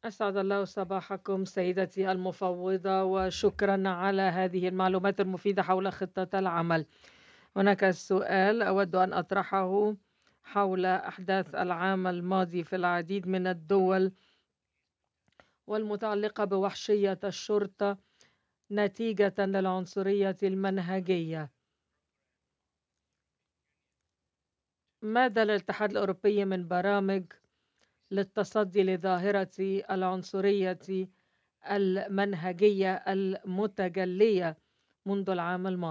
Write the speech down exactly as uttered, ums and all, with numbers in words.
أسعد الله صباحكم سيدتي المفوضة، وشكرا على هذه المعلومات المفيدة حول خطة العمل. هناك سؤال أود أن أطرحه حول أحداث العام الماضي في العديد من الدول والمتعلقة بوحشية الشرطة نتيجة للعنصرية المنهجية. ماذا للاتحاد الأوروبي من برامج للتصدي لظاهرة العنصرية المنهجية المتجلية منذ العام الماضي؟